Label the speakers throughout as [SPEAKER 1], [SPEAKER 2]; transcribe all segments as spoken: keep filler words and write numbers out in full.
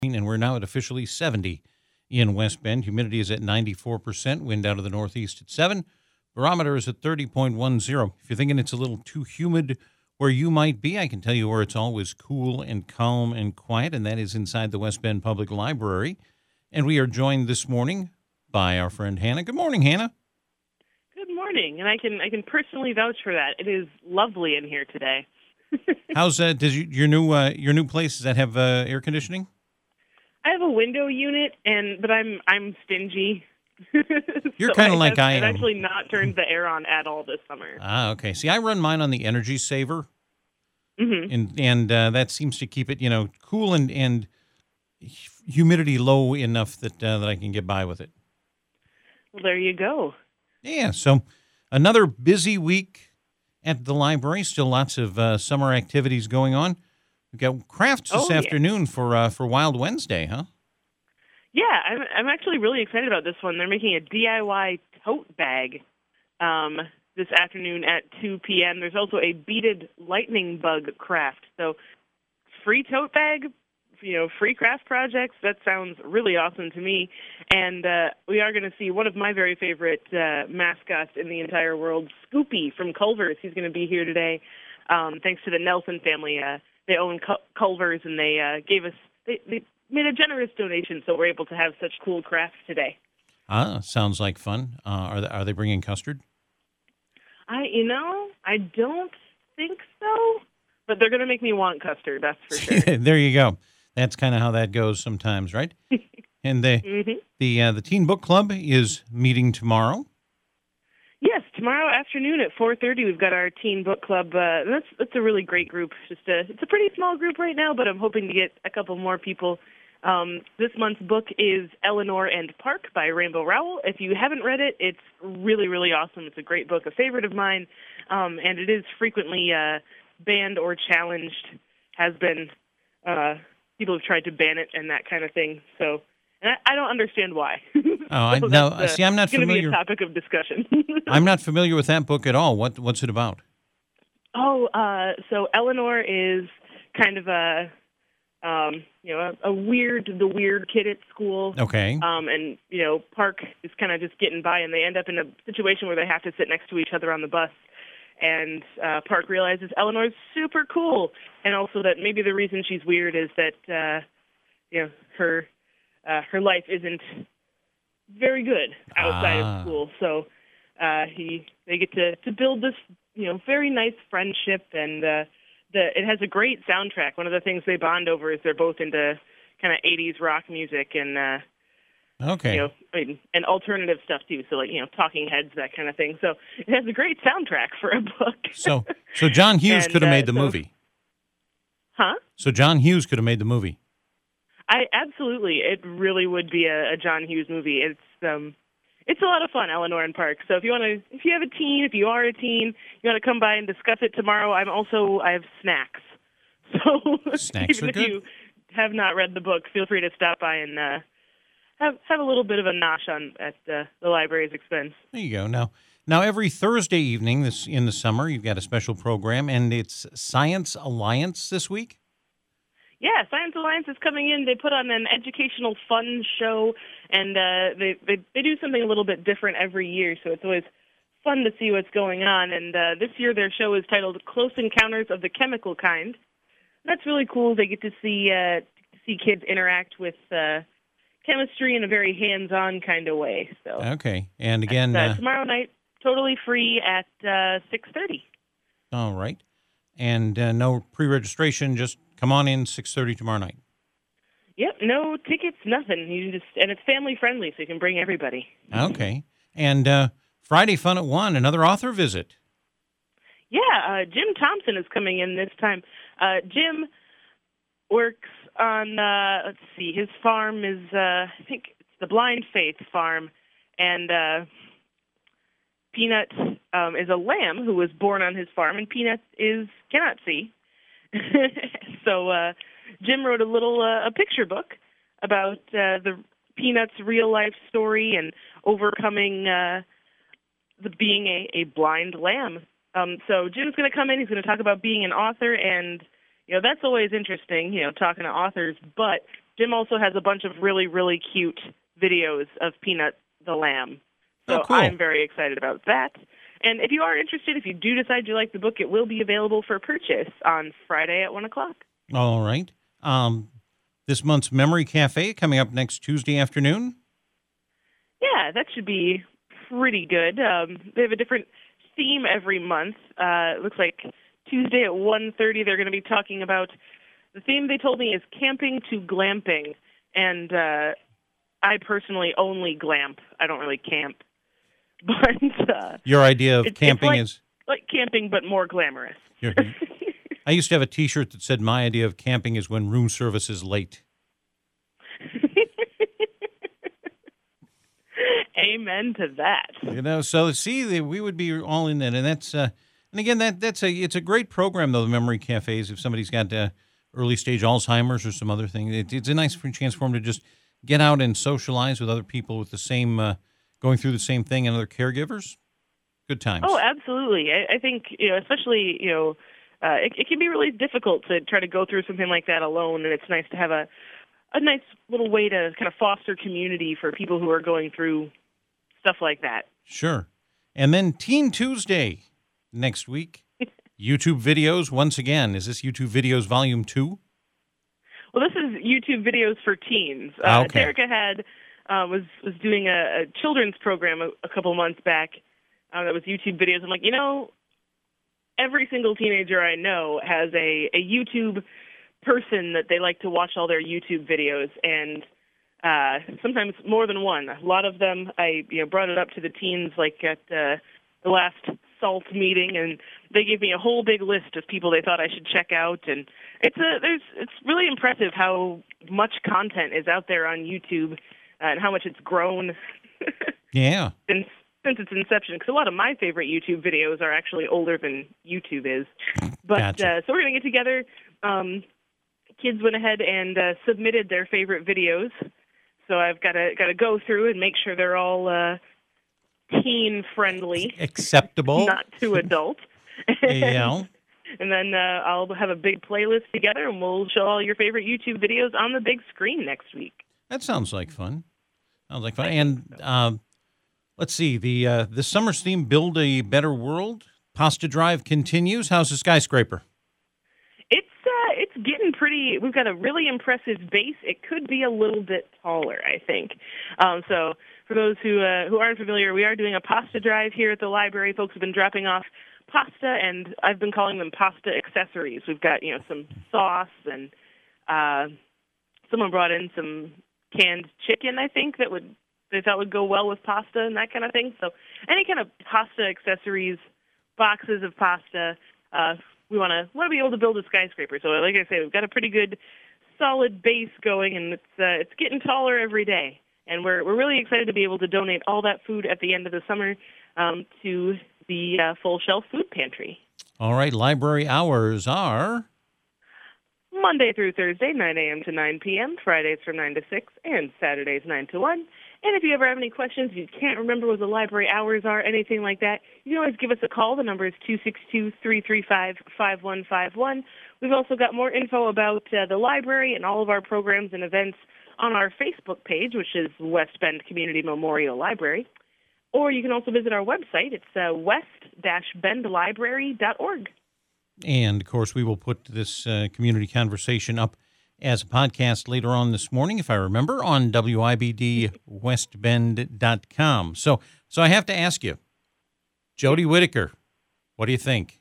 [SPEAKER 1] And we're now at officially seventy in West Bend. Humidity is at ninety-four percent. Wind out of the northeast at seven. Barometer is at thirty point one zero. If you're thinking it's a little too humid where you might be, I can tell you where it's always cool and calm and quiet, and that is inside the West Bend Public Library. And we are joined this morning by our friend Hannah. Good morning, Hannah.
[SPEAKER 2] Good morning, and I can I can personally vouch for that. It is lovely in here today.
[SPEAKER 1] How's uh, does you, your new uh, your new place, does that have uh, air conditioning?
[SPEAKER 2] I have a window unit, and but I'm I'm stingy.
[SPEAKER 1] You're
[SPEAKER 2] so
[SPEAKER 1] kind of like
[SPEAKER 2] have,
[SPEAKER 1] I am.
[SPEAKER 2] I've actually not turned the air on at all this summer.
[SPEAKER 1] Ah, okay. See, I run mine on the Energy Saver,
[SPEAKER 2] Mm-hmm.
[SPEAKER 1] and and uh, that seems to keep it, you know, cool and and humidity low enough that uh, that I can get by with it.
[SPEAKER 2] Well, there you go.
[SPEAKER 1] Yeah. So another busy week at the library. Still lots of uh, summer activities going on. We've got crafts this
[SPEAKER 2] Oh, yeah.
[SPEAKER 1] afternoon for uh, for Wild Wednesday, huh?
[SPEAKER 2] Yeah, I'm I'm actually really excited about this one. They're making a D I Y tote bag um, this afternoon at two p.m. There's also a beaded lightning bug craft. So free tote bag, you know, free craft projects. That sounds really awesome to me. And uh, we are going to see one of my very favorite uh, mascots in the entire world, Scoopy from Culver's. He's going to be here today, um, thanks to the Nelson family. Uh, they own Cul- Culver's, and they uh, gave us they, they made a generous donation, so we're able to have such cool crafts today.
[SPEAKER 1] Ah, sounds like fun. Uh, are they, are they bringing custard?
[SPEAKER 2] I, you know, I don't think so, but they're going to make me want custard. That's for sure.
[SPEAKER 1] There you go. That's kind of how that goes sometimes, right? And the
[SPEAKER 2] Mm-hmm.
[SPEAKER 1] the uh, the Teen Book Club is meeting tomorrow.
[SPEAKER 2] Yes, tomorrow afternoon at four thirty, we've got our teen book club. Uh, that's that's a really great group. Just a, it's a pretty small group right now, but I'm hoping to get a couple more people. Um, this month's book is Eleanor and Park by Rainbow Rowell. If you haven't read it, it's really, really awesome. It's a great book, a favorite of mine, um, and it is frequently uh, banned or challenged. Has been uh, people have tried to ban it and that kind of thing. So. And I, I don't understand why.
[SPEAKER 1] Oh, I
[SPEAKER 2] so
[SPEAKER 1] no.
[SPEAKER 2] that's, uh,
[SPEAKER 1] See, I'm not
[SPEAKER 2] going to be
[SPEAKER 1] familiar.
[SPEAKER 2] a topic of discussion.
[SPEAKER 1] I'm not familiar with that book at all. What what's it about?
[SPEAKER 2] Oh, uh, so Eleanor is kind of a, um, you know, a, a weird, the weird kid at school.
[SPEAKER 1] Okay.
[SPEAKER 2] Um, and, you know, Park is kind of just getting by, and they end up in a situation where they have to sit next to each other on the bus. And uh, Park realizes Eleanor's super cool, and also that maybe the reason she's weird is that, uh, you know, her uh, her life isn't very good outside
[SPEAKER 1] Ah.
[SPEAKER 2] of school. So uh, he they get to, to build this, you know, very nice friendship, and uh, the it has a great soundtrack. One of the things they bond over is they're both into kind of eighties rock music and uh,
[SPEAKER 1] Okay.
[SPEAKER 2] you know and, and alternative stuff too. So like you know Talking Heads, that kind of thing. So it has a great soundtrack for a book.
[SPEAKER 1] So so John Hughes
[SPEAKER 2] And,
[SPEAKER 1] could have
[SPEAKER 2] uh,
[SPEAKER 1] made the
[SPEAKER 2] so-
[SPEAKER 1] movie.
[SPEAKER 2] huh?
[SPEAKER 1] So John Hughes could have made the movie.
[SPEAKER 2] I absolutely. It really would be a, a John Hughes movie. It's um, it's a lot of fun, Eleanor and Park. So if you want to, if you have a teen, if you are a teen, you want to come by and discuss it tomorrow. I'm also I have snacks. So
[SPEAKER 1] Snacks
[SPEAKER 2] even
[SPEAKER 1] are
[SPEAKER 2] if
[SPEAKER 1] good.
[SPEAKER 2] you have not read the book, feel free to stop by and uh, have have a little bit of a nosh on at uh, the library's expense.
[SPEAKER 1] There you go. Now now every Thursday evening this in the summer you've got a special program, and it's Science Alliance this week.
[SPEAKER 2] Yeah, Science Alliance is coming in. They put on an educational fun show, and uh, they, they they do something a little bit different every year, so it's always fun to see what's going on. And uh, this year their show is titled Close Encounters of the Chemical Kind. That's really cool. They get to see uh, to see kids interact with uh, chemistry in a very hands-on kind of way. So
[SPEAKER 1] Okay. And again,
[SPEAKER 2] uh,
[SPEAKER 1] uh,
[SPEAKER 2] tomorrow night, totally free at uh, six thirty.
[SPEAKER 1] all right. And uh, no pre-registration, just come on in six thirty tomorrow night.
[SPEAKER 2] Yep, no tickets, nothing. You just and it's family friendly, so you can bring everybody.
[SPEAKER 1] Okay. And uh, Friday Fun at one, another author visit.
[SPEAKER 2] Yeah, uh, Jim Thompson is coming in this time. Uh, Jim works on, uh, let's see, his farm is, uh, I think it's the Blind Faith Farm, and uh, Peanut um, is a lamb who was born on his farm, and Peanut is cannot see. so uh, Jim wrote a little uh, a picture book about uh, the Peanut's real life story and overcoming uh, the being a, a blind lamb. Um, so Jim's going to come in. He's going to talk about being an author, and you know that's always interesting. You know, talking to authors. But Jim also has a bunch of really, really cute videos of Peanut the lamb. So
[SPEAKER 1] Oh, cool.
[SPEAKER 2] I'm very excited about that. And if you are interested, if you do decide you like the book, it will be available for purchase on Friday at one o'clock.
[SPEAKER 1] All right. Um, this month's Memory Cafe coming up next Tuesday afternoon.
[SPEAKER 2] Yeah, that should be pretty good. Um, they have a different theme every month. Uh, it looks like Tuesday at one thirty they're going to be talking about, the theme they told me is camping to glamping. And uh, I personally only glamp. I don't really camp. But uh,
[SPEAKER 1] Your idea of
[SPEAKER 2] it's,
[SPEAKER 1] camping
[SPEAKER 2] it's like,
[SPEAKER 1] is...
[SPEAKER 2] like camping, but more glamorous.
[SPEAKER 1] I used to have a T-shirt that said, "My idea of camping is when room service is late."
[SPEAKER 2] Amen to that.
[SPEAKER 1] You know, so see, the- we would be all in that, and that's uh, and again, that that's a it's a great program though. The Memory Cafes, if somebody's got uh, early stage Alzheimer's or some other thing, it, it's a nice chance for them to just get out and socialize with other people with the same uh, going through the same thing, and other caregivers. Good times.
[SPEAKER 2] Oh, absolutely. I, I think, you know, especially, you know, uh, it, it can be really difficult to try to go through something like that alone, and it's nice to have a, a nice little way to kind of foster community for people who are going through stuff like that.
[SPEAKER 1] Sure. And then Teen Tuesday next week. YouTube videos once again. Is this YouTube videos volume two?
[SPEAKER 2] Well, this is YouTube videos for teens. Uh,
[SPEAKER 1] Ah, okay.
[SPEAKER 2] Terica had uh, was was doing a, a children's program a, a couple months back uh, that was YouTube videos. I'm like, you know, every single teenager I know has a, a YouTube person that they like to watch all their YouTube videos, and uh, sometimes more than one. A lot of them, I you know brought it up to the teens like at uh, the last SALT meeting, and they gave me a whole big list of people they thought I should check out. And it's a there's it's really impressive how much content is out there on YouTube uh, and how much it's grown
[SPEAKER 1] Yeah.
[SPEAKER 2] since since its inception. Because a lot of my favorite YouTube videos are actually older than YouTube is. But
[SPEAKER 1] Gotcha.
[SPEAKER 2] uh, so we're gonna get together. Um, kids went ahead and uh, submitted their favorite videos. So I've got to got to go through and make sure they're all uh, teen friendly,
[SPEAKER 1] Acceptable.
[SPEAKER 2] not too adult.
[SPEAKER 1] Yeah.
[SPEAKER 2] And then uh, I'll have a big playlist together, and we'll show all your favorite YouTube videos on the big screen next week.
[SPEAKER 1] That sounds like fun. Sounds like fun. And um, let's see, the uh, the summer's theme, Build a Better World. Pasta Drive continues. How's the skyscraper?
[SPEAKER 2] It's uh, it's getting pretty. We've got a really impressive base. It could be a little bit taller, I think. Um, so for those who uh, who aren't familiar, we are doing a pasta drive here at the library. Folks have been dropping off pasta, and I've been calling them pasta accessories. We've got you know some sauce, and uh, someone brought in some canned chicken, I think, that would they thought would go well with pasta and that kind of thing. So any kind of pasta accessories, boxes of pasta. Uh, we want to want to be able to build a skyscraper. So like I say, we've got a pretty good, solid base going, and it's uh, it's getting taller every day. And we're we're really excited to be able to donate all that food at the end of the summer um, to the uh, Full Shelf Food Pantry.
[SPEAKER 1] All right, library hours are...
[SPEAKER 2] Monday through Thursday, nine a.m. to nine p.m., Fridays from nine to six, and Saturdays nine to one. And if you ever have any questions, you can't remember what the library hours are, anything like that, you can always give us a call. The number is two six two, three three five, five one five one. We've also got more info about uh, the library and all of our programs and events on our Facebook page, which is West Bend Community Memorial Library. Or you can also visit our website. It's uh, west dash bend library dot org.
[SPEAKER 1] And, of course, we will put this uh, community conversation up as a podcast later on this morning, if I remember, on W I B D west bend dot com. So so I have to ask you, Jody Whittaker, what do you think?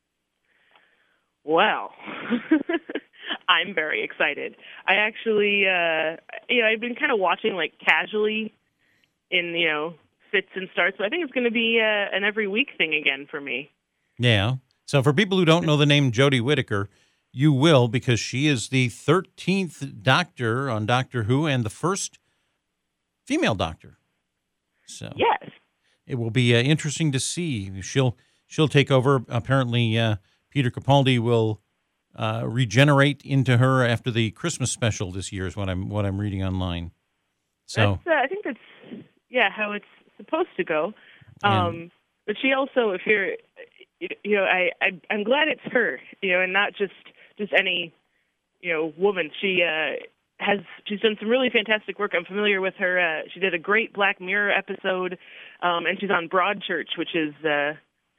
[SPEAKER 2] Well, I'm very excited. I actually, uh, you know, I've been kind of watching, like, casually in, you know, fits and starts. So I think it's going to be uh, an every week thing again for me.
[SPEAKER 1] Yeah. So for people who don't know the name Jody Whittaker, you will, because she is the thirteenth doctor on Doctor Who and the first female doctor. So
[SPEAKER 2] Yes.
[SPEAKER 1] it will be uh, interesting to see. She'll she'll take over. Apparently, uh, Peter Capaldi will uh, regenerate into her after the Christmas special this year. Is what I'm what I'm reading online. So
[SPEAKER 2] That's, uh, I think that's, yeah, how it's supposed to go. Um, but she also, if you're, you know, I, I, I'm glad it's her, you know, and not just, just any, you know, woman. She, uh, has she's done some really fantastic work. I'm familiar with her. Uh, she did a great Black Mirror episode, um, and she's on Broadchurch, which is uh,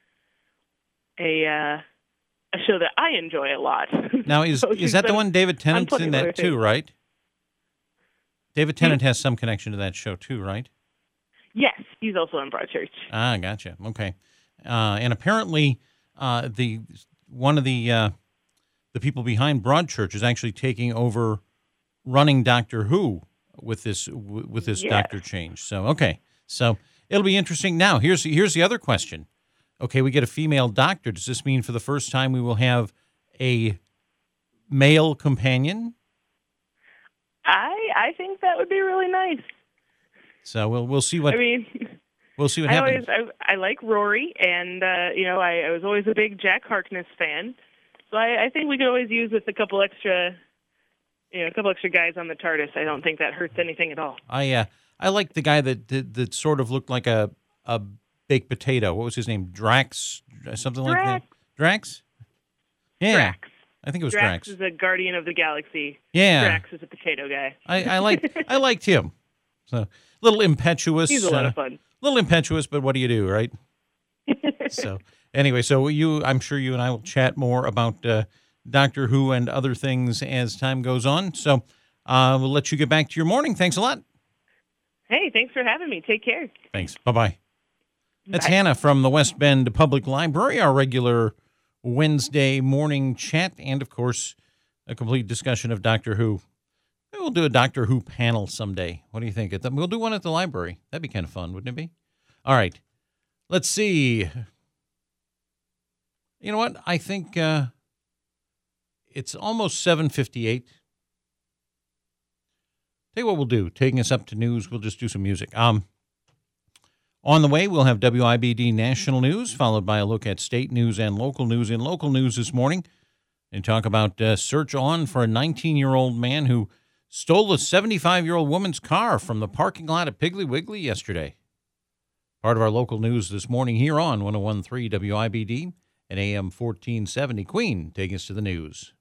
[SPEAKER 2] a uh, a show that I enjoy a lot.
[SPEAKER 1] Now, is
[SPEAKER 2] So
[SPEAKER 1] is
[SPEAKER 2] she's
[SPEAKER 1] that the
[SPEAKER 2] done-
[SPEAKER 1] one David Tennant's
[SPEAKER 2] plenty
[SPEAKER 1] in
[SPEAKER 2] of other
[SPEAKER 1] that too,
[SPEAKER 2] things.
[SPEAKER 1] right? David Tennant has some connection to that show too, right?
[SPEAKER 2] Yes, he's also on Broadchurch.
[SPEAKER 1] Ah, gotcha. Okay, uh, and apparently, uh, the one of the uh, the people behind Broadchurch is actually taking over running Doctor Who with this with this
[SPEAKER 2] Yes.
[SPEAKER 1] Doctor change. So okay, so it'll be interesting. Now, here's here's the other question. Okay, we get a female doctor. Does this mean for the first time we will have a male companion?
[SPEAKER 2] I I think that would be really nice.
[SPEAKER 1] So we'll we'll see what
[SPEAKER 2] I mean,
[SPEAKER 1] we'll see what
[SPEAKER 2] I
[SPEAKER 1] happens.
[SPEAKER 2] always I, I like Rory, and uh, you know I, I was always a big Jack Harkness fan. So I, I think we could always use with a couple extra, you know, a couple extra guys on the TARDIS. I don't think that hurts anything at all.
[SPEAKER 1] I uh, I like the guy that, that that sort of looked like a a baked potato. What was his name? Drax, something like that. Drax. Yeah,
[SPEAKER 2] Drax.
[SPEAKER 1] I think it was
[SPEAKER 2] Drax
[SPEAKER 1] Drax.
[SPEAKER 2] is a guardian of the galaxy.
[SPEAKER 1] Yeah,
[SPEAKER 2] Drax is a potato guy.
[SPEAKER 1] I, I liked I liked him. So a little impetuous.
[SPEAKER 2] He's a lot
[SPEAKER 1] uh,
[SPEAKER 2] of fun.
[SPEAKER 1] little impetuous, but what do you do, right? So anyway, so you, I'm sure you and I will chat more about uh, Doctor Who and other things as time goes on. So uh, we'll let you get back to your morning. Thanks a lot.
[SPEAKER 2] Hey, thanks for having me. Take care.
[SPEAKER 1] Thanks. Bye-bye. That's
[SPEAKER 2] Bye.
[SPEAKER 1] Hannah from the West Bend Public Library, our regular Wednesday morning chat, and, of course, a complete discussion of Doctor Who. Maybe we'll do a Doctor Who panel someday. What do you think? At the- We'll do one at the library. That'd be kind of fun, wouldn't it be? All right. Let's see. You know what? I think uh, it's almost seven fifty-eight. Tell you what we'll do. Taking us up to news, we'll just do some music. Um, on the way, we'll have W I B D National News, followed by a look at state news and local news. In local news this morning, and talk about uh, search on for a nineteen-year-old man who stole a seventy-five-year-old woman's car from the parking lot at Piggly Wiggly yesterday. Part of our local news this morning here on one oh one point three W I B D and A M fourteen seventy. Queen, take us to the news.